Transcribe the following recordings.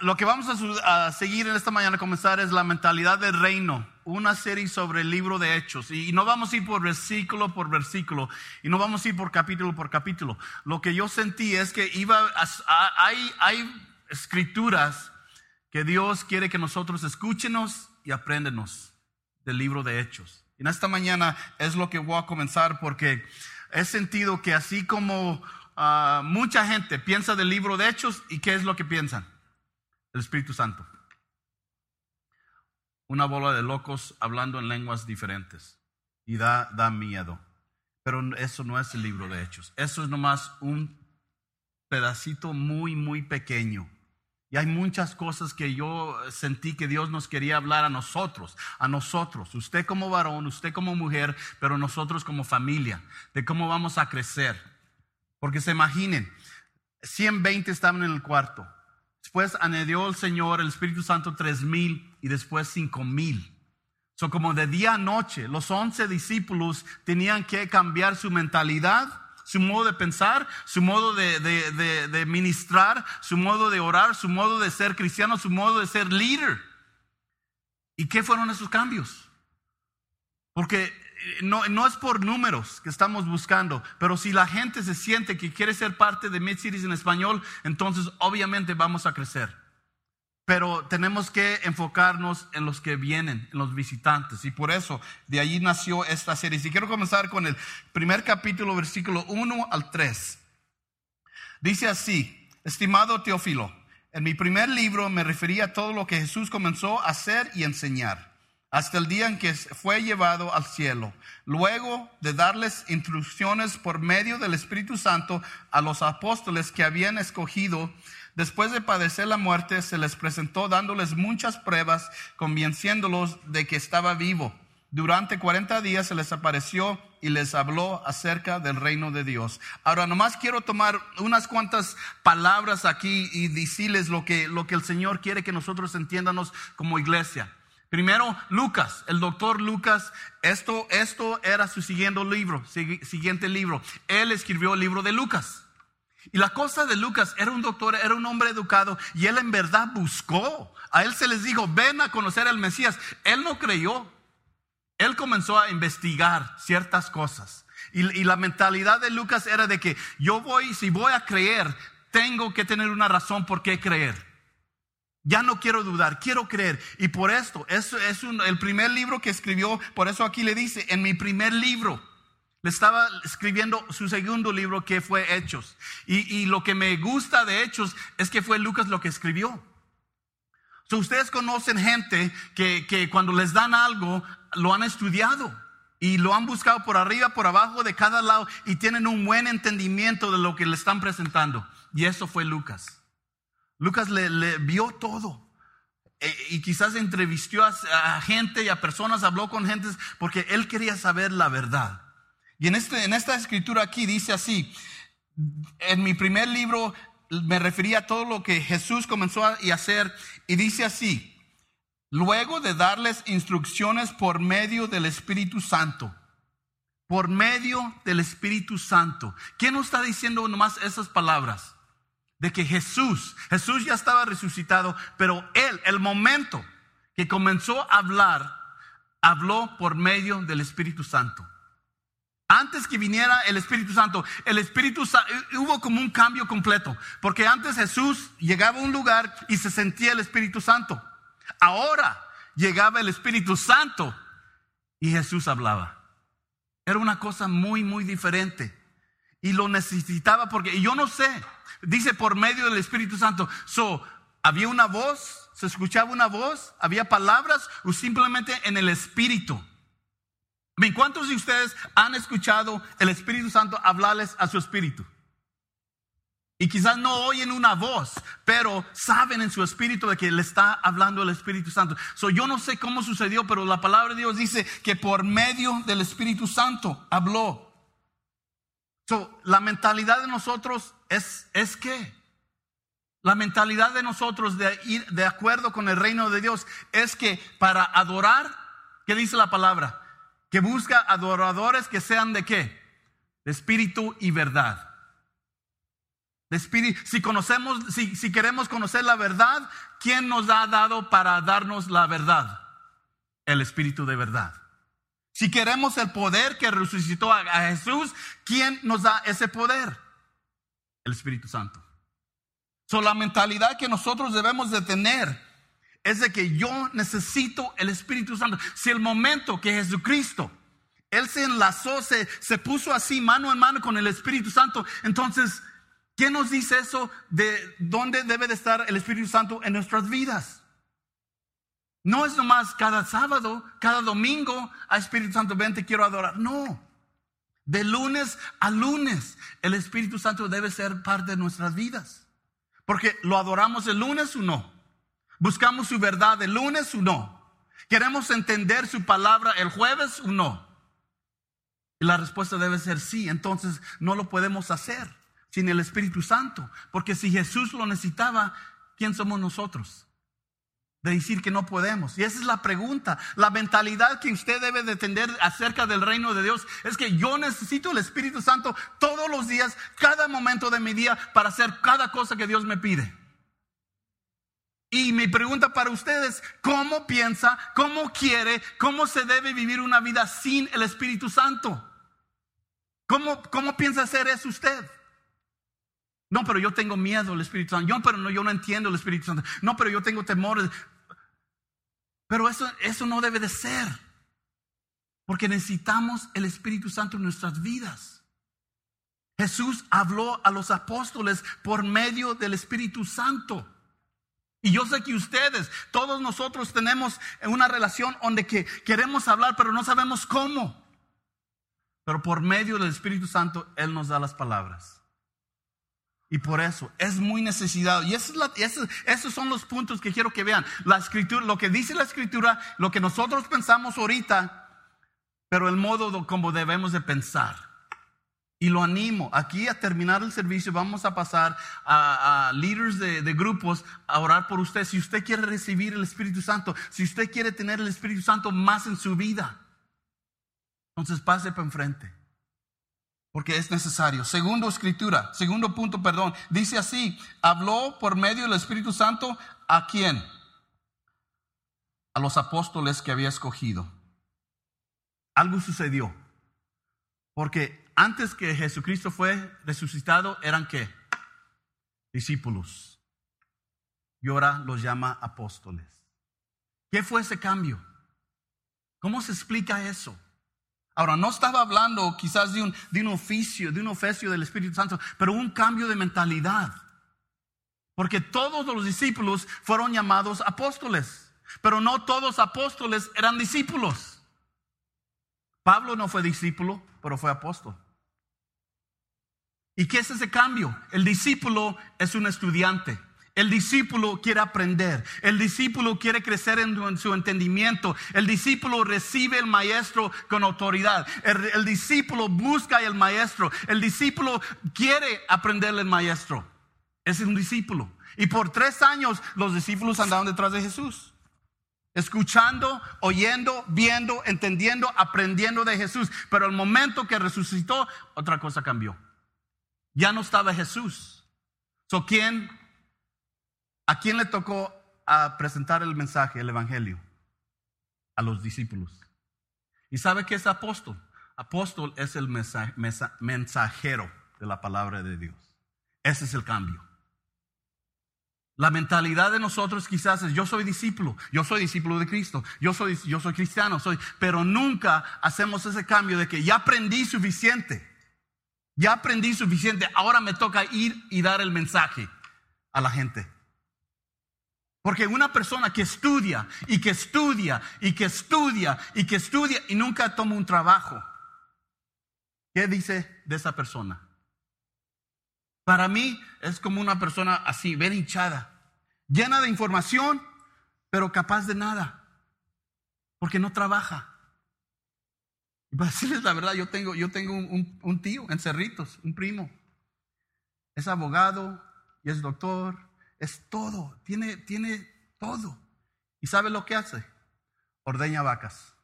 Lo que vamos a seguir en esta mañana, comenzar, es la mentalidad del reino. Una serie sobre el libro de Hechos. Y no vamos a ir por versículo. Y no vamos a ir por capítulo. Lo que yo sentí es que hay escrituras que Dios quiere que nosotros escúchenos y apréndenos del libro de Hechos. Y en esta mañana es lo que voy a comenzar, porque he sentido que así como mucha gente piensa del libro de Hechos, ¿y qué es lo que piensan? El Espíritu Santo. Una bola de locos hablando en lenguas diferentes. Y da miedo. Pero eso no es el libro de Hechos. Eso es nomás un pedacito muy, muy pequeño. Y hay muchas cosas que yo sentí que Dios nos quería hablar a nosotros. Usted como varón, usted como mujer, pero nosotros como familia. De cómo vamos a crecer. Porque se imaginen, 120 estaban en el cuarto. Después añadió el Señor, el Espíritu Santo, 3,000 y después 5,000. So, como de día a noche, los 11 discípulos tenían que cambiar su mentalidad, su modo de pensar, su modo de ministrar, su modo de orar, su modo de ser cristiano, su modo de ser líder. ¿Y qué fueron esos cambios? Porque no es por números que estamos buscando, pero si la gente se siente que quiere ser parte de Mid-Cities en español, entonces obviamente vamos a crecer. Pero tenemos que enfocarnos en los que vienen, en los visitantes. Y por eso de allí nació esta serie. Y quiero comenzar con el primer capítulo, versículo 1 al 3. Dice así: estimado Teófilo, en mi primer libro me refería a todo lo que Jesús comenzó a hacer y enseñar, hasta el día en que fue llevado al cielo. Luego de darles instrucciones por medio del Espíritu Santo a los apóstoles que habían escogido, después de padecer la muerte, se les presentó dándoles muchas pruebas, convenciéndolos de que estaba vivo. Durante 40 días se les apareció y les habló acerca del reino de Dios. Ahora, nomás quiero tomar unas cuantas palabras aquí y decirles lo que el Señor quiere que nosotros entiendamos como iglesia. Primero, Lucas, el doctor Lucas, esto era su siguiente libro. Él escribió el libro de Lucas. Y la cosa de Lucas, era un doctor, era un hombre educado, y él en verdad buscó. A él se les dijo, ven a conocer al Mesías. Él no creyó. Él comenzó a investigar ciertas cosas. Y la mentalidad de Lucas era de que si voy a creer, tengo que tener una razón por qué creer. Ya no quiero dudar, quiero creer. Y por esto, el primer libro que escribió, por eso aquí le dice, en mi primer libro. Le estaba escribiendo su segundo libro, que fue Hechos. Y lo que me gusta de Hechos es que fue Lucas lo que escribió. So, ustedes conocen gente que cuando les dan algo, lo han estudiado. Y lo han buscado por arriba, por abajo, de cada lado. Y tienen un buen entendimiento de lo que le están presentando. Y eso fue Lucas. Lucas le vio todo. Y quizás entrevistó a gente y a personas, habló con gentes, porque él quería saber la verdad. Y en esta escritura aquí dice así: en mi primer libro me refería a todo lo que Jesús comenzó a hacer, y dice así: luego de darles instrucciones por medio del Espíritu Santo. Por medio del Espíritu Santo. ¿Quién nos está diciendo nomás esas palabras? De que Jesús ya estaba resucitado, pero él, el momento que comenzó a hablar, habló por medio del Espíritu Santo. Antes que viniera el Espíritu Santo, hubo como un cambio completo. Porque antes Jesús llegaba a un lugar y se sentía el Espíritu Santo. Ahora llegaba el Espíritu Santo y Jesús hablaba. Era una cosa muy, muy diferente. Y lo necesitaba porque, y yo no sé, dice por medio del Espíritu Santo. Había una voz, se escuchaba una voz, había palabras, o simplemente en el Espíritu. ¿Cuántos de ustedes han escuchado el Espíritu Santo hablarles a su espíritu? Y quizás no oyen una voz, pero saben en su espíritu de que le está hablando el Espíritu Santo. Yo no sé cómo sucedió, pero la palabra de Dios dice que por medio del Espíritu Santo habló. La mentalidad de nosotros es ¿qué? La mentalidad de nosotros de ir de acuerdo con el reino de Dios es que para adorar, ¿qué dice la palabra? Que busca adoradores que sean ¿de qué? De espíritu y verdad. Si queremos conocer la verdad, ¿quién nos ha dado para darnos la verdad? El Espíritu de verdad. Si queremos el poder que resucitó a Jesús, ¿quién nos da ese poder? El Espíritu Santo. La mentalidad que nosotros debemos de tener es de que yo necesito el Espíritu Santo. Si el momento que Jesucristo, Él se enlazó, se puso así mano en mano con el Espíritu Santo, entonces, ¿qué nos dice eso de dónde debe de estar el Espíritu Santo en nuestras vidas? No es nomás cada sábado, cada domingo, Espíritu Santo, ven, te quiero adorar. No. De lunes a lunes, el Espíritu Santo debe ser parte de nuestras vidas. Porque lo adoramos el lunes o no. Buscamos su verdad el lunes o no. Queremos entender su palabra el jueves o no. Y la respuesta debe ser sí. Entonces no lo podemos hacer sin el Espíritu Santo. Porque si Jesús lo necesitaba, ¿quién somos nosotros? De decir que no podemos. Y esa es la pregunta. La mentalidad que usted debe de tener acerca del reino de Dios es que yo necesito el Espíritu Santo todos los días, cada momento de mi día, para hacer cada cosa que Dios me pide. Y mi pregunta para ustedes, ¿cómo piensa, cómo quiere, cómo se debe vivir una vida sin el Espíritu Santo? ¿Cómo piensa hacer eso usted? No, pero yo tengo miedo al Espíritu Santo. Yo no entiendo el Espíritu Santo. No, pero yo tengo temores. Pero eso no debe de ser. Porque necesitamos el Espíritu Santo en nuestras vidas. Jesús habló a los apóstoles por medio del Espíritu Santo. Y yo sé que ustedes, todos nosotros tenemos una relación donde que queremos hablar, pero no sabemos cómo. Pero por medio del Espíritu Santo, Él nos da las palabras. Y por eso es muy necesidad. Y esos son los puntos que quiero que vean. La Escritura, lo que dice la Escritura, lo que nosotros pensamos ahorita, pero el modo como debemos de pensar. Y lo animo. Aquí a terminar el servicio vamos a pasar a líderes de grupos a orar por usted. Si usted quiere recibir el Espíritu Santo, si usted quiere tener el Espíritu Santo más en su vida, entonces pase para enfrente. Porque es necesario. Segundo punto, dice así: habló por medio del Espíritu Santo ¿a quién? A los apóstoles que había escogido. Algo sucedió. Porque antes que Jesucristo fue resucitado, ¿eran qué? Discípulos. Y ahora los llama apóstoles. ¿Qué fue ese cambio? ¿Cómo se explica eso? Ahora, no estaba hablando quizás de un oficio del Espíritu Santo, pero un cambio de mentalidad. Porque todos los discípulos fueron llamados apóstoles, pero no todos apóstoles eran discípulos. Pablo no fue discípulo, pero fue apóstol. ¿Y qué es ese cambio? El discípulo es un estudiante. El discípulo quiere aprender. El discípulo quiere crecer en su entendimiento. El discípulo recibe el maestro con autoridad. El discípulo busca al maestro. El discípulo quiere aprenderle al maestro. Es un discípulo. Y por 3 años los discípulos andaban detrás de Jesús. Escuchando, oyendo, viendo, entendiendo, aprendiendo de Jesús. Pero el momento que resucitó, otra cosa cambió. Ya no estaba Jesús. ¿A quién le tocó a presentar el mensaje, el evangelio? A los discípulos. ¿Y sabe qué es apóstol? Apóstol es el mensajero de la palabra de Dios. Ese es el cambio. La mentalidad de nosotros quizás es: yo soy discípulo de Cristo, yo soy cristiano, pero nunca hacemos ese cambio de que ya aprendí suficiente, ahora me toca ir y dar el mensaje a la gente. Porque una persona que estudia y que estudia y que estudia y que estudia y nunca toma un trabajo, ¿qué dice de esa persona? Para mí es como una persona así, bien hinchada, llena de información, pero capaz de nada, porque no trabaja. Y para decirles la verdad, yo tengo un tío en Cerritos, un primo. Es abogado y es doctor, es todo, tiene todo. ¿Y sabe lo que hace? Ordeña vacas.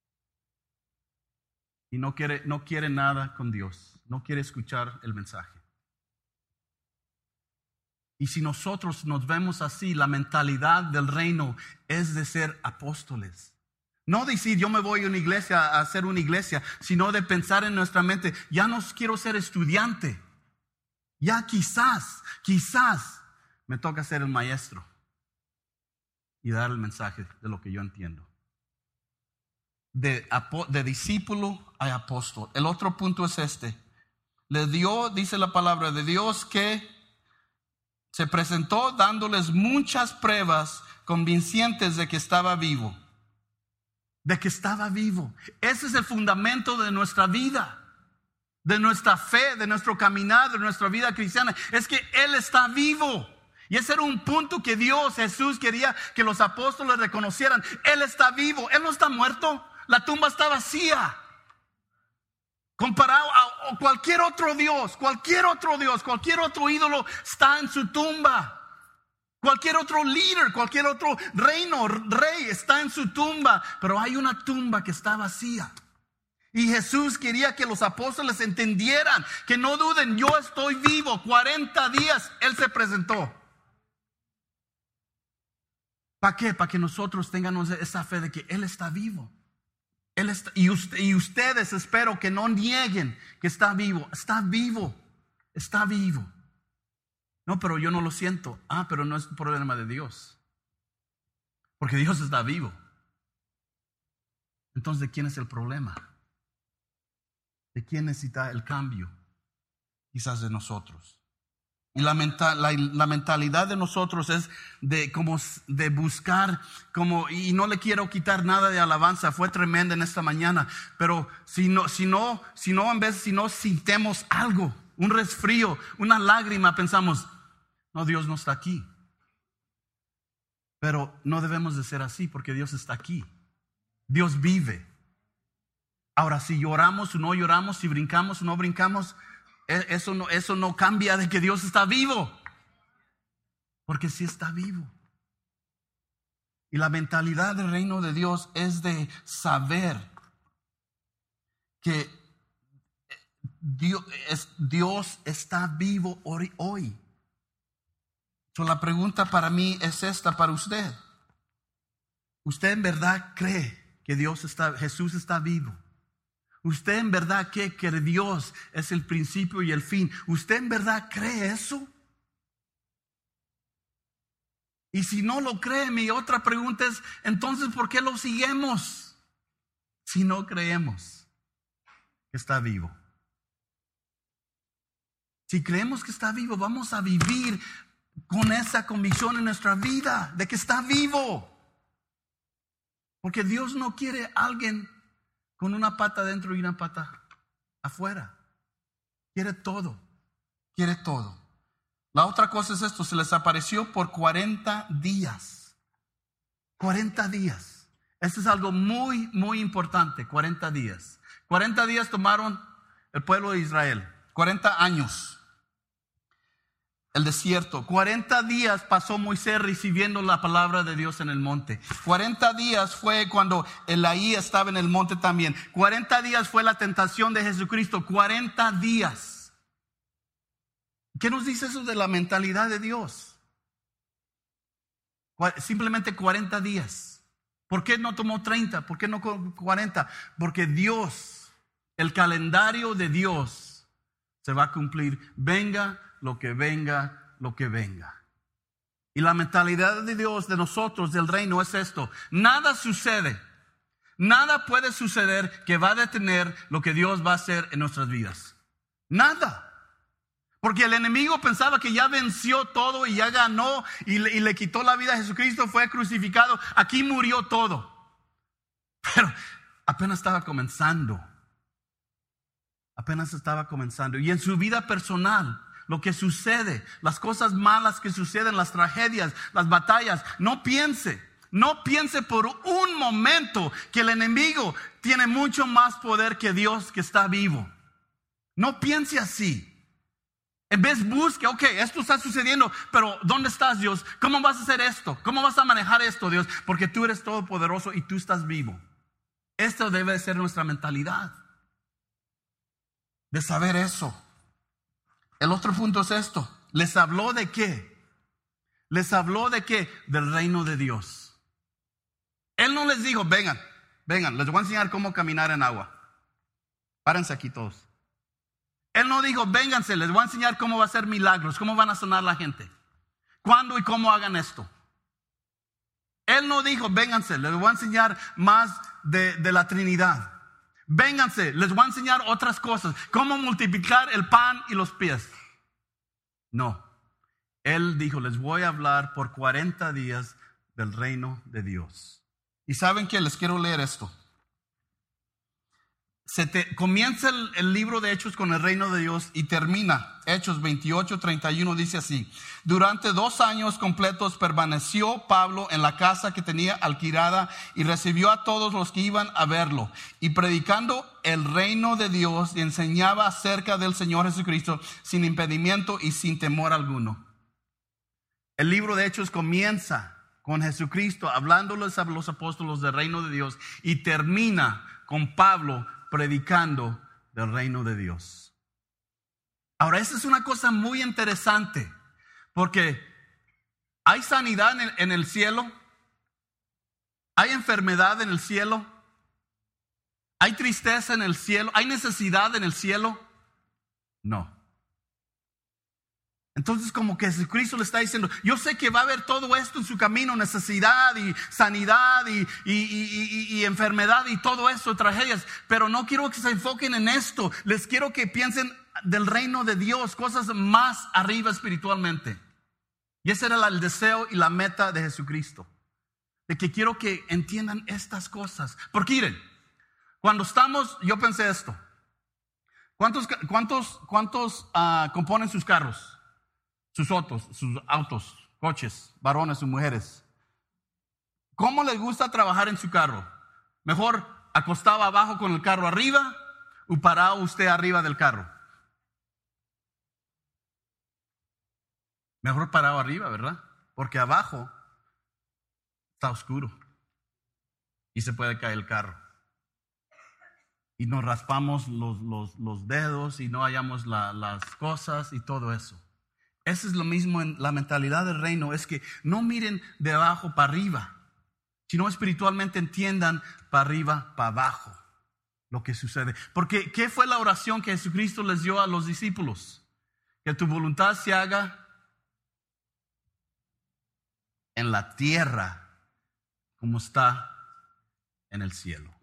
Y no quiere nada con Dios, no quiere escuchar el mensaje. Y si nosotros nos vemos así, la mentalidad del reino es de ser apóstoles. No decir yo me voy a una iglesia a hacer una iglesia, sino de pensar en nuestra mente, ya no quiero ser estudiante. Ya quizás me toca ser el maestro y dar el mensaje de lo que yo entiendo. De discípulo a apóstol. El otro punto es este. Le dio, dice la palabra de Dios, que se presentó dándoles muchas pruebas convincentes de que estaba vivo. De que estaba vivo. Ese es el fundamento de nuestra vida, de nuestra fe, de nuestro caminar, de nuestra vida cristiana. Es que Él está vivo. Y ese era un punto que Jesús quería que los apóstoles reconocieran. Él está vivo, Él no está muerto. La tumba está vacía. Comparado a cualquier otro Dios, cualquier otro ídolo está en su tumba. Cualquier otro líder, cualquier otro rey está en su tumba. Pero hay una tumba que está vacía. Y Jesús quería que los apóstoles entendieran, que no duden, yo estoy vivo. 40 días Él se presentó. ¿Para qué? Para que nosotros tengamos esa fe de que Él está vivo. Y ustedes espero que no nieguen que está vivo. Está vivo. Está vivo. No, pero yo no lo siento. Pero no es un problema de Dios. Porque Dios está vivo. Entonces, ¿de quién es el problema? ¿De quién necesita el cambio? Quizás de nosotros. Y la mentalidad de nosotros es de buscar, y no le quiero quitar nada de alabanza, fue tremenda en esta mañana, pero si no sintemos algo, un resfrío, una lágrima, pensamos, no, Dios no está aquí. Pero no debemos de ser así, porque Dios está aquí. Dios vive. Ahora, si lloramos o no lloramos, si brincamos o no brincamos, eso no cambia de que Dios está vivo. Porque sí está vivo. Y la mentalidad del reino de Dios es de saber que Dios está vivo hoy. So, la pregunta para mí es esta para usted. ¿Usted en verdad cree que Jesús está vivo? ¿Usted en verdad cree que Dios es el principio y el fin? ¿Usted en verdad cree eso? Y si no lo cree, mi otra pregunta es, entonces, ¿por qué lo seguimos? Si no creemos que está vivo. Si creemos que está vivo, vamos a vivir con esa convicción en nuestra vida de que está vivo. Porque Dios no quiere a alguien con una pata dentro y una pata afuera. Quiere todo. Quiere todo. La otra cosa es esto. Se les apareció por 40 días. 40 días. Esto es algo muy, muy importante. 40 días. 40 días tomaron el pueblo de Israel. 40 años. El desierto. 40 días pasó Moisés recibiendo la palabra de Dios en el monte. 40 días fue cuando Elaí estaba en el monte también. 40 días fue la tentación de Jesucristo. 40 días. ¿Qué nos dice eso de la mentalidad de Dios? Simplemente 40 días. ¿Por qué no tomó 30? ¿Por qué no 40? Porque Dios, el calendario de Dios se va a cumplir. Venga lo que venga, lo que venga. Y la mentalidad de Dios, de nosotros, del reino, es esto. Nada sucede, nada puede suceder que va a detener lo que Dios va a hacer en nuestras vidas. Nada. Porque el enemigo pensaba que ya venció todo y ya ganó y le quitó la vida a Jesucristo, fue crucificado. Aquí murió todo. Pero apenas estaba comenzando. Apenas estaba comenzando. Y en su vida personal, lo que sucede, las cosas malas que suceden, las tragedias, las batallas, no piense por un momento que el enemigo tiene mucho más poder que Dios que está vivo. No piense así. En vez busque, esto está sucediendo, pero ¿dónde estás, Dios? ¿Cómo vas a hacer esto? ¿Cómo vas a manejar esto, Dios? Porque tú eres todopoderoso y tú estás vivo. Esto debe ser nuestra mentalidad. De saber eso. El otro punto es esto. ¿Les habló de qué? Les habló de qué? Del reino de Dios. Él no les dijo, vengan, les voy a enseñar cómo caminar en agua. Párense aquí todos. Él no dijo, vénganse, les voy a enseñar cómo va a hacer milagros, cómo van a sanar la gente. ¿Cuándo y cómo hagan esto? Él no dijo, vénganse, les voy a enseñar más de la Trinidad. Vénganse, les voy a enseñar otras cosas. Cómo multiplicar el pan y los pies. No. Él dijo, les voy a hablar por 40 días del reino de Dios. ¿Y saben qué? Les quiero leer esto. Comienza el libro de Hechos con el reino de Dios y termina. Hechos 28:31 dice así: durante 2 años completos permaneció Pablo en la casa que tenía alquilada y recibió a todos los que iban a verlo, y predicando el reino de Dios y enseñaba acerca del Señor Jesucristo sin impedimento y sin temor alguno. El libro de Hechos comienza con Jesucristo hablándoles a los apóstoles del reino de Dios y termina con Pablo predicando del reino de Dios. Ahora, esa es una cosa muy interesante, porque hay sanidad en el cielo, hay enfermedad en el cielo, hay tristeza en el cielo, hay necesidad en el cielo. No. Entonces, como que Jesucristo le está diciendo, yo sé que va a haber todo esto en su camino, necesidad y sanidad y enfermedad y todo eso, tragedias, pero no quiero que se enfoquen en esto. Les quiero que piensen del reino de Dios, cosas más arriba espiritualmente. Y ese era el deseo y la meta de Jesucristo, de que quiero que entiendan estas cosas. Porque miren, cuando estamos, yo pensé esto, ¿cuántos componen sus carros? Sus autos, coches, varones o mujeres. ¿Cómo les gusta trabajar en su carro? ¿Mejor acostado abajo con el carro arriba o parado usted arriba del carro? Mejor parado arriba, ¿verdad? Porque abajo está oscuro y se puede caer el carro. Y nos raspamos los dedos y no hallamos las cosas y todo eso. Eso es lo mismo en la mentalidad del reino, es que no miren de abajo para arriba, sino espiritualmente entiendan para arriba, para abajo lo que sucede. Porque ¿qué fue la oración que Jesucristo les dio a los discípulos? Que tu voluntad se haga en la tierra como está en el cielo.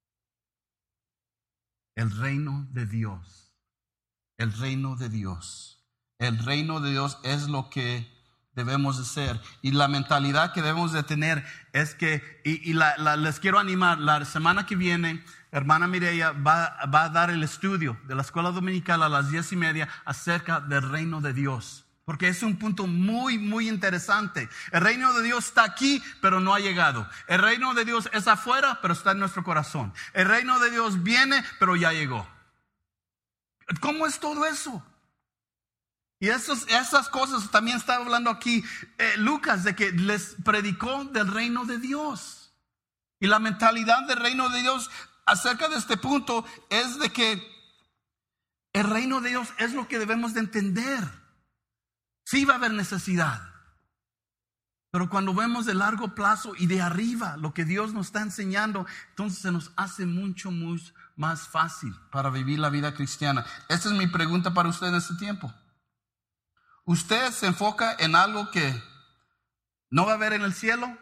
El reino de Dios, el reino de Dios. El reino de Dios es lo que debemos de ser. Y la mentalidad que debemos de tener es que, les quiero animar, la semana que viene, hermana Mireya va a dar el estudio de la escuela dominical a las 10:30 acerca del reino de Dios. Porque es un punto muy, muy interesante. El reino de Dios está aquí, pero no ha llegado. El reino de Dios es afuera, pero está en nuestro corazón. El reino de Dios viene, pero ya llegó. ¿Cómo es todo eso? Y esas cosas también está hablando aquí Lucas, de que les predicó del reino de Dios. Y la mentalidad del reino de Dios acerca de este punto es de que el reino de Dios es lo que debemos de entender. Sí va a haber necesidad, pero cuando vemos de largo plazo y de arriba lo que Dios nos está enseñando, entonces se nos hace mucho más fácil para vivir la vida cristiana. Esta es mi pregunta para usted en este tiempo. ¿Usted se enfoca en algo que no va a haber en el cielo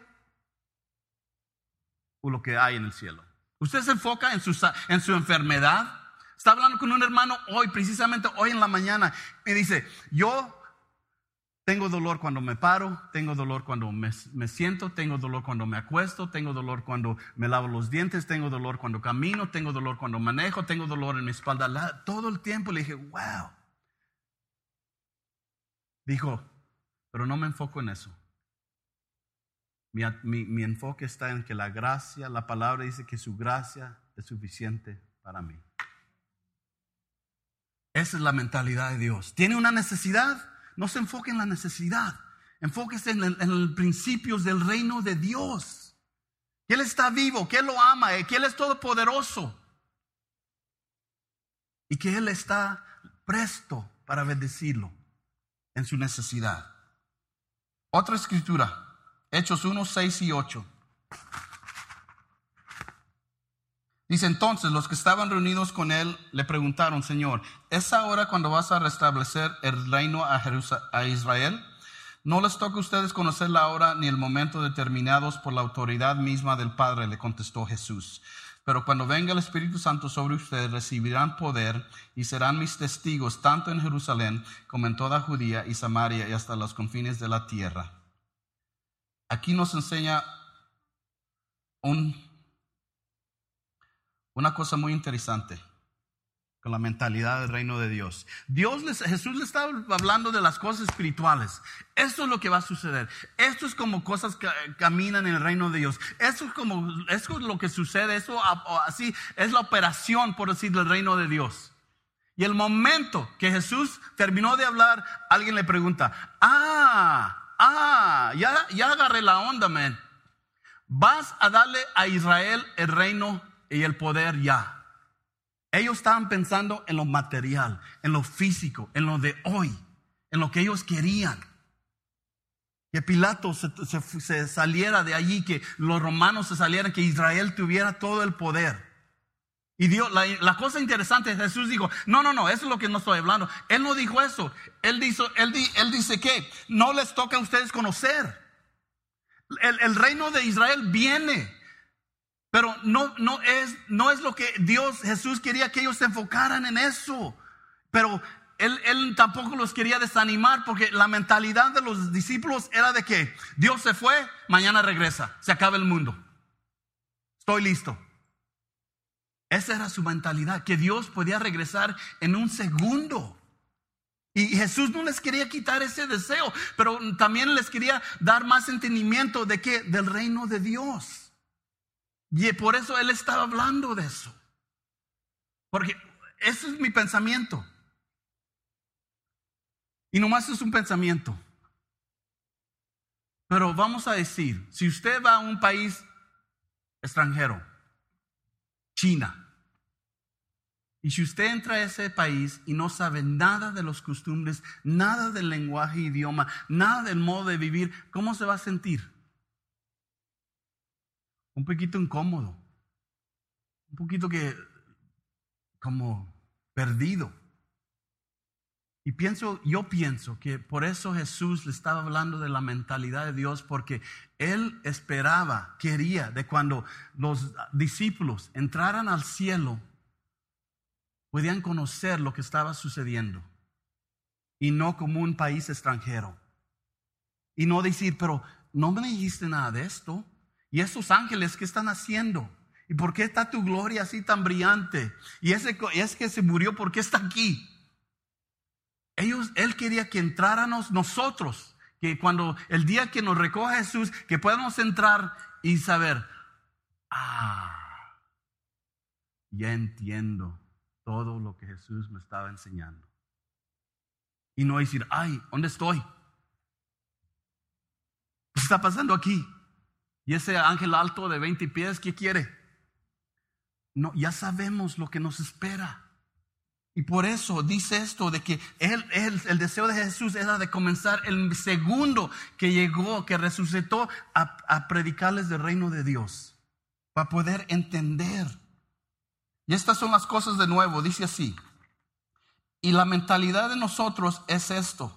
o lo que hay en el cielo? ¿Usted se enfoca en su enfermedad? Está hablando con un hermano hoy, precisamente hoy en la mañana, y dice, yo tengo dolor cuando me paro, tengo dolor cuando me siento, tengo dolor cuando me acuesto, tengo dolor cuando me lavo los dientes, tengo dolor cuando camino, tengo dolor cuando manejo, tengo dolor en mi espalda. Todo el tiempo le dije, wow. Dijo, pero no me enfoco en eso. Mi enfoque está en que la gracia, la palabra dice que su gracia es suficiente para mí. Esa es la mentalidad de Dios. ¿Tiene una necesidad? No se enfoque en la necesidad. Enfóquese en los principios del reino de Dios. Que Él está vivo, que Él lo ama, que Él es todopoderoso. Y que Él está presto para bendecirlo en su necesidad. Otra escritura, Hechos 1, 6 y 8. Dice, entonces los que estaban reunidos con él le preguntaron, Señor, ¿es ahora cuando vas a restablecer el reino a Israel? No les toca a ustedes conocer la hora ni el momento determinados por la autoridad misma del Padre, le contestó Jesús. Pero cuando venga el Espíritu Santo sobre ustedes, recibirán poder y serán mis testigos tanto en Jerusalén como en toda Judía y Samaria y hasta los confines de la tierra. Aquí nos enseña una cosa muy interesante con la mentalidad del reino de Dios. Jesús le estaba hablando de las cosas espirituales. Esto es lo que va a suceder. Esto es como cosas que caminan en el reino de Dios. Esto es lo que sucede. Eso así es la operación, por decir, del reino de Dios. Y el momento que Jesús terminó de hablar, alguien le pregunta, ya agarré la onda, man. Vas a darle a Israel el reino y el poder ya. Ellos estaban pensando en lo material, en lo físico, en lo de hoy, en lo que ellos querían. Que Pilato se saliera de allí, que los romanos se salieran, que Israel tuviera todo el poder. Y Dios, la cosa interesante, Jesús dijo, no, eso es lo que no estoy hablando. Él no dijo eso. Él dice que no les toca a ustedes conocer. El reino de Israel viene. Pero no es lo que Jesús quería que ellos se enfocaran en eso. Pero él tampoco los quería desanimar, porque la mentalidad de los discípulos era de que Dios se fue, mañana regresa, se acaba el mundo. Estoy listo. Esa era su mentalidad, que Dios podía regresar en un segundo. Y Jesús no les quería quitar ese deseo, pero también les quería dar más entendimiento de que del reino de Dios. Y por eso Él estaba hablando de eso. Porque ese es mi pensamiento. Y nomás es un pensamiento. Pero vamos a decir, si usted va a un país extranjero, China, y si usted entra a ese país y no sabe nada de las costumbres, nada del lenguaje, idioma, nada del modo de vivir, ¿cómo se va a sentir? Un poquito incómodo, un poquito como perdido. Y yo pienso que por eso Jesús le estaba hablando de la mentalidad de Dios, porque Él quería de cuando los discípulos entraran al cielo, podían conocer lo que estaba sucediendo. Y no como un país extranjero. Y no decir, pero no me dijiste nada de esto. ¿Y esos ángeles qué están haciendo? ¿Y por qué está tu gloria así tan brillante? Y es que se murió, ¿por qué está aquí? Él quería que entráramos nosotros, que cuando el día que nos recoja Jesús, que podamos entrar y saber, ya entiendo todo lo que Jesús me estaba enseñando. Y no decir, ¿dónde estoy? ¿Qué está pasando aquí? ¿Y ese ángel alto de 20 pies, qué quiere? No, ya sabemos lo que nos espera. Y por eso dice esto de que el deseo de Jesús era de comenzar el segundo que llegó, que resucitó, a predicarles del reino de Dios, para poder entender. Y estas son las cosas de nuevo, dice así. Y la mentalidad de nosotros es esto,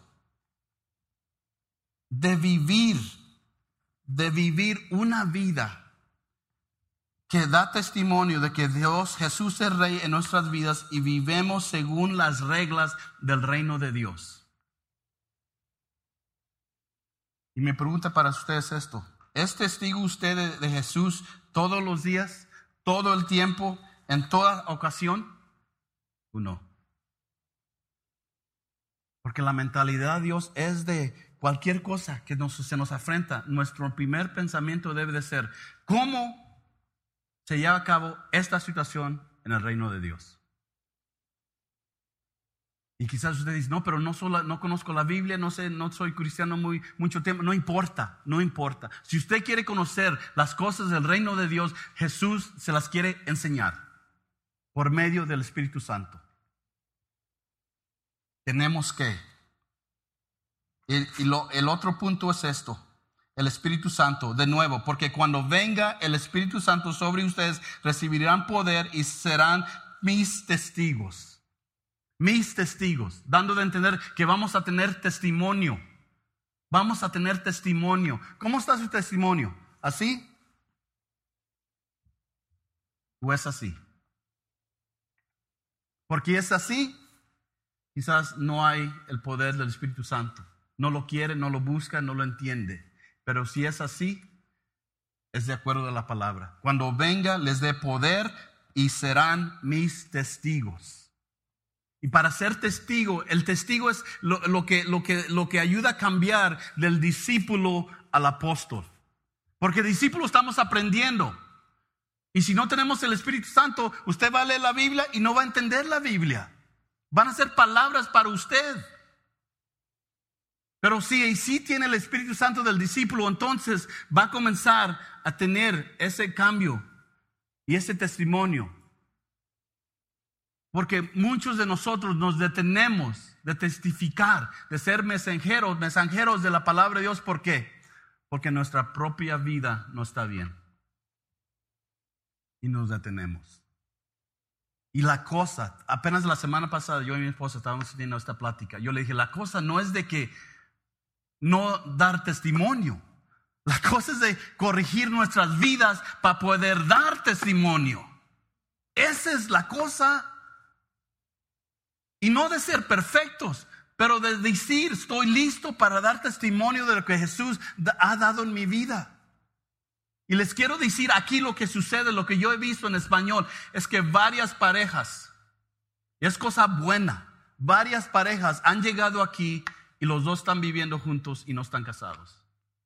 de vivir una vida que da testimonio de que Jesús es Rey en nuestras vidas y vivemos según las reglas del reino de Dios. Y mi pregunta para ustedes es esto: ¿es testigo usted de Jesús todos los días, todo el tiempo, en toda ocasión? ¿O no? Porque la mentalidad de Dios es de cualquier cosa que se nos afrenta. Nuestro primer pensamiento debe de ser, ¿cómo se lleva a cabo esta situación en el reino de Dios? Y quizás usted dice, no, pero no conozco la Biblia, no soy cristiano mucho tiempo. No importa. Si usted quiere conocer las cosas del reino de Dios, Jesús se las quiere enseñar por medio del Espíritu Santo. Tenemos que El otro punto es esto. El Espíritu Santo, de nuevo, porque cuando venga el Espíritu Santo sobre ustedes, recibirán poder y serán mis testigos. Mis testigos, dando de entender que vamos a tener testimonio. Vamos a tener testimonio. ¿Cómo está su testimonio? ¿Así? ¿O es así? Porque es así, quizás no hay el poder del Espíritu Santo. No lo quiere, no lo busca, no lo entiende. Pero si es así, es de acuerdo a la palabra. Cuando venga, les dé poder y serán mis testigos. Y para ser testigo, el testigo es lo que ayuda a cambiar del discípulo al apóstol. Porque discípulos estamos aprendiendo. Y si no tenemos el Espíritu Santo, usted va a leer la Biblia y no va a entender la Biblia. Van a ser palabras para usted. Pero si tiene el Espíritu Santo del discípulo, entonces va a comenzar a tener ese cambio y ese testimonio. Porque muchos de nosotros nos detenemos de testificar, de ser mensajeros de la palabra de Dios. ¿Por qué? Porque nuestra propia vida no está bien. Y nos detenemos. Y la cosa, apenas la semana pasada yo y mi esposa estábamos teniendo esta plática. Yo le dije, la cosa no es de que no dar testimonio. La cosa es de corregir nuestras vidas para poder dar testimonio. Esa es la cosa. Y no de ser perfectos, pero de decir, estoy listo para dar testimonio de lo que Jesús ha dado en mi vida. Y les quiero decir aquí lo que sucede, lo que yo he visto en español, es que varias parejas, y es cosa buena, varias parejas han llegado aquí y los dos están viviendo juntos y no están casados.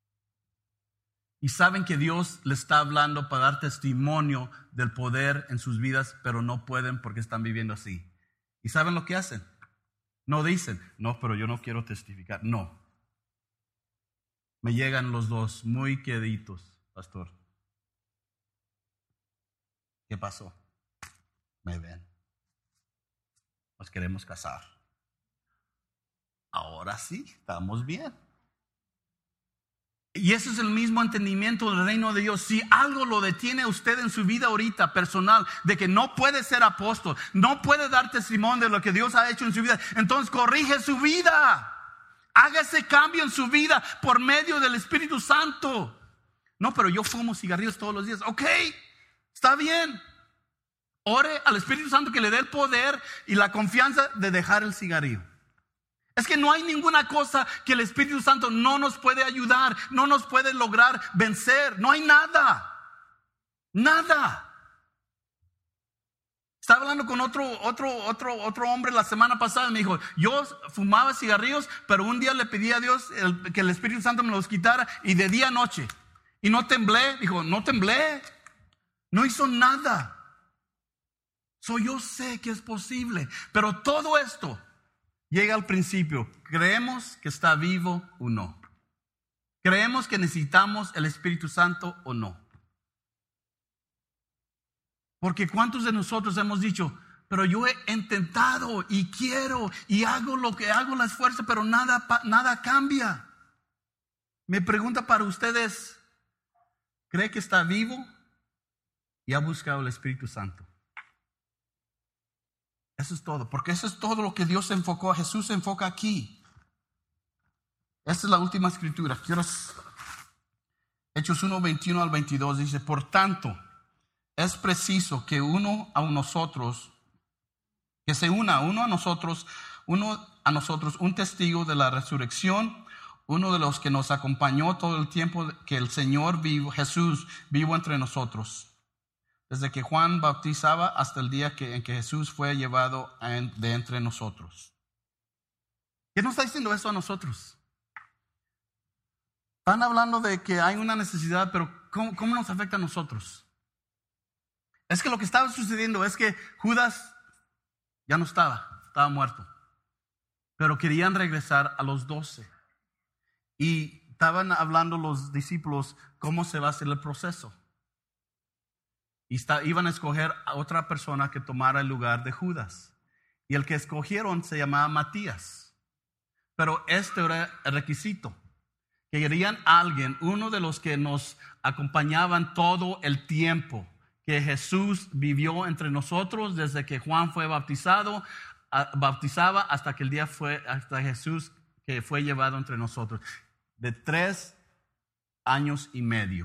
Y saben que Dios les está hablando para dar testimonio del poder en sus vidas, pero no pueden porque están viviendo así. ¿Y saben lo que hacen? No dicen, no, pero yo no quiero testificar. No. Me llegan los dos muy queditos, pastor. ¿Qué pasó? Me ven. Nos queremos casar. Ahora sí, estamos bien. Y ese es el mismo entendimiento del reino de Dios. Si algo lo detiene a usted en su vida ahorita personal, de que no puede ser apóstol, no puede dar testimonio de lo que Dios ha hecho en su vida, entonces corrige su vida. Haga ese cambio en su vida por medio del Espíritu Santo. No, pero yo fumo cigarrillos todos los días. Ok, está bien. Ore al Espíritu Santo que le dé el poder y la confianza de dejar el cigarrillo. Es que no hay ninguna cosa que el Espíritu Santo no nos puede ayudar, no nos puede lograr vencer. No hay nada. Nada. Estaba hablando con otro hombre la semana pasada. Me dijo, yo fumaba cigarrillos, pero un día le pedí a Dios que el Espíritu Santo me los quitara y de día a noche. Y no temblé. Dijo, no temblé. No hizo nada. Yo sé que es posible. Pero todo esto llega al principio. ¿Creemos que está vivo o no? ¿Creemos que necesitamos el Espíritu Santo o no? Porque ¿cuántos de nosotros hemos dicho, pero yo he intentado y quiero y hago lo que hago, el esfuerzo, pero nada cambia? Mi pregunta para ustedes, ¿cree que está vivo y ha buscado el Espíritu Santo? Eso es todo, porque eso es todo lo que Dios enfocó. Jesús se enfoca aquí. Esta es la última escritura. Hechos 1, 21 al 22 dice, por tanto, es preciso que se una a nosotros un testigo de la resurrección, uno de los que nos acompañó todo el tiempo que el Señor vivo, Jesús vivo entre nosotros. Desde que Juan bautizaba hasta el día en que Jesús fue llevado de entre nosotros. ¿Qué nos está diciendo eso a nosotros? Están hablando de que hay una necesidad, pero ¿cómo nos afecta a nosotros? Es que lo que estaba sucediendo es que Judas ya no estaba muerto. Pero querían regresar a los 12. Y estaban hablando los discípulos cómo se va a hacer el proceso. Y iban a escoger a otra persona que tomara el lugar de Judas. Y el que escogieron se llamaba Matías. Pero este era el requisito. Querían a alguien, uno de los que nos acompañaban todo el tiempo que Jesús vivió entre nosotros, desde que Juan fue bautizaba hasta que el día fue, hasta Jesús que fue llevado entre nosotros, de 3 años y medio.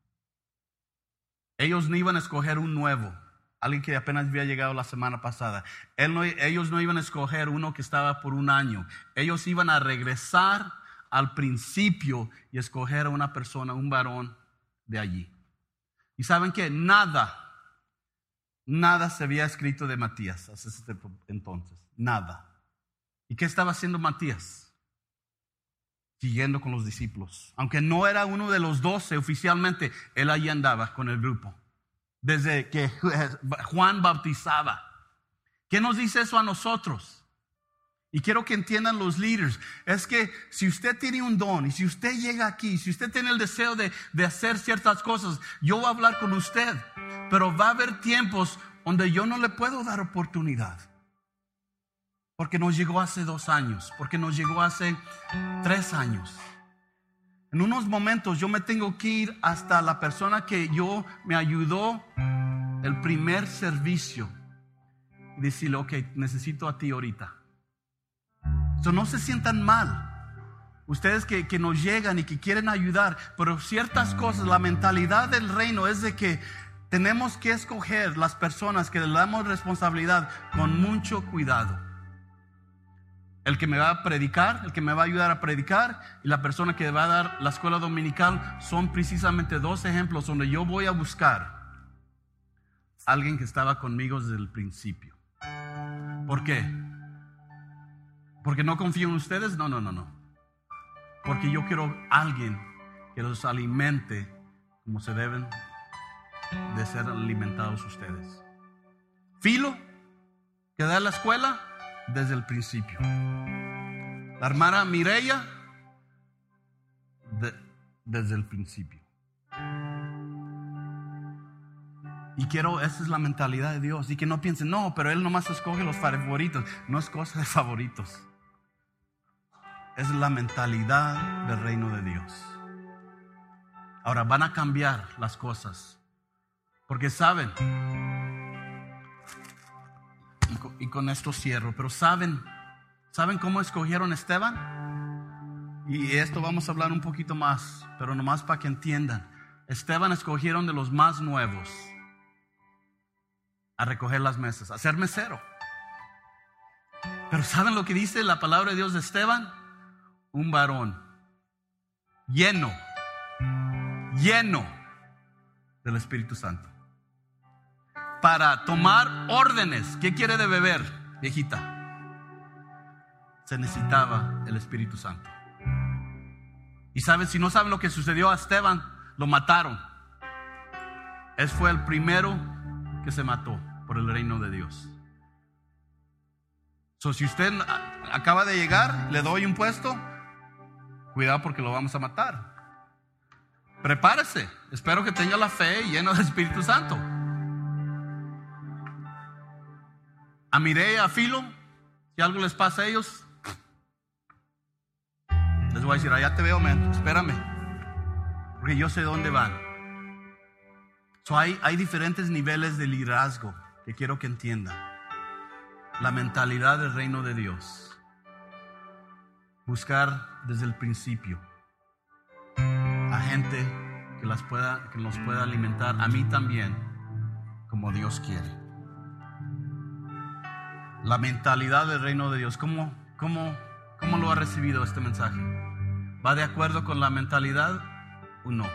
Ellos no iban a escoger un nuevo, alguien que apenas había llegado la semana pasada. Ellos no iban a escoger uno que estaba por 1 año. Ellos iban a regresar al principio y escoger a una persona, un varón de allí. Y saben que nada se había escrito de Matías hasta ese entonces, nada. ¿Y qué estaba haciendo Matías? Siguiendo con los discípulos. Aunque no era uno de los 12 oficialmente, él allí andaba con el grupo. Desde que Juan bautizaba. ¿Qué nos dice eso a nosotros? Y quiero que entiendan los líderes, es que si usted tiene un don y si usted llega aquí, si usted tiene el deseo de hacer ciertas cosas, yo voy a hablar con usted, pero va a haber tiempos donde yo no le puedo dar oportunidad. Porque nos llegó hace 2 años, porque nos llegó hace 3 años. En unos momentos yo me tengo que ir hasta la persona que me ayudó el primer servicio y decirle, ok, necesito a ti ahorita. No se sientan mal. Ustedes que nos llegan y que quieren ayudar, pero ciertas cosas, la mentalidad del reino es de que tenemos que escoger las personas que le damos responsabilidad con mucho cuidado. El que me va a predicar, el que me va a ayudar a predicar y la persona que va a dar la escuela dominical son precisamente 2 ejemplos donde yo voy a buscar a alguien que estaba conmigo desde el principio. ¿Por qué? ¿Porque no confío en ustedes? No. Porque yo quiero a alguien que los alimente como se deben de ser alimentados ustedes. Filo, que da la escuela desde el principio. La hermana Mireya, desde el principio. Y esa es la mentalidad de Dios. Y que no piensen, no, pero Él nomás escoge los favoritos. No es cosa de favoritos. Es la mentalidad del reino de Dios. Ahora van a cambiar las cosas. Porque saben, y con esto cierro, pero ¿saben cómo escogieron a Esteban? Y esto vamos a hablar un poquito más, pero nomás para que entiendan. Esteban escogieron de los más nuevos a recoger las mesas, a ser mesero. Pero ¿saben lo que dice la palabra de Dios de Esteban? Un varón lleno del Espíritu Santo. Para tomar órdenes. ¿Qué quiere de beber, viejita? Se necesitaba el Espíritu Santo. Y saben, si no saben lo que sucedió a Esteban, lo mataron. Él fue el primero que se mató por el reino de Dios. Si usted acaba de llegar, le doy un puesto, cuidado porque lo vamos a matar. Prepárese. Espero que tenga la fe llena del Espíritu Santo. A Mireya, a Filo, si algo les pasa a ellos, les voy a decir, allá te veo, man, espérame, porque yo sé dónde van. Hay diferentes niveles de liderazgo que quiero que entiendan. La mentalidad del reino de Dios. Buscar desde el principio a gente que nos pueda alimentar, a mí también, como Dios quiere. La mentalidad del reino de Dios. ¿Cómo lo ha recibido este mensaje? ¿Va de acuerdo con la mentalidad o no?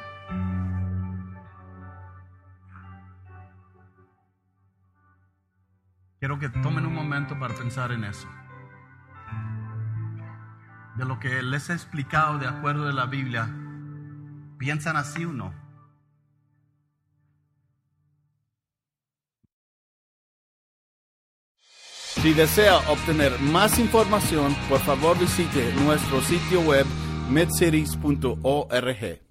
Quiero que tomen un momento para pensar en eso. De lo que les he explicado de acuerdo de la Biblia, ¿piensan así o no? Si desea obtener más información, por favor visite nuestro sitio web midcities.org.